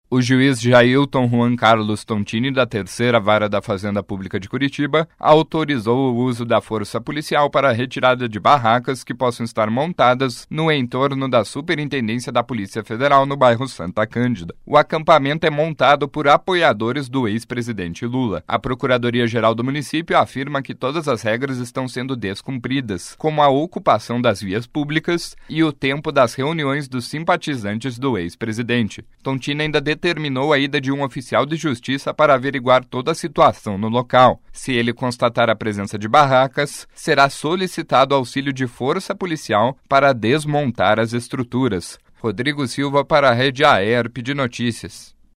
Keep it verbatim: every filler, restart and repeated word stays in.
O juiz Jailton Juan Carlos Tontini, da Terceira Vara da Fazenda Pública de Curitiba, autorizou o uso da força policial para a retirada de barracas que possam estar montadas no entorno da Superintendência da Polícia Federal no bairro Santa Cândida. O acampamento é montado por apoiadores do ex-presidente Lula. A Procuradoria-Geral do município afirma que todas as regras estão sendo descumpridas, como a ocupação das vias públicas e o tempo das reuniões dos simpatizantes do ex-presidente. Tontini ainda determinou a ida de um oficial de justiça para averiguar toda a situação no local. Se ele constatar a presença de barracas, será solicitado auxílio de força policial para desmontar as estruturas. Rodrigo Silva para a Rede A E R P de Notícias.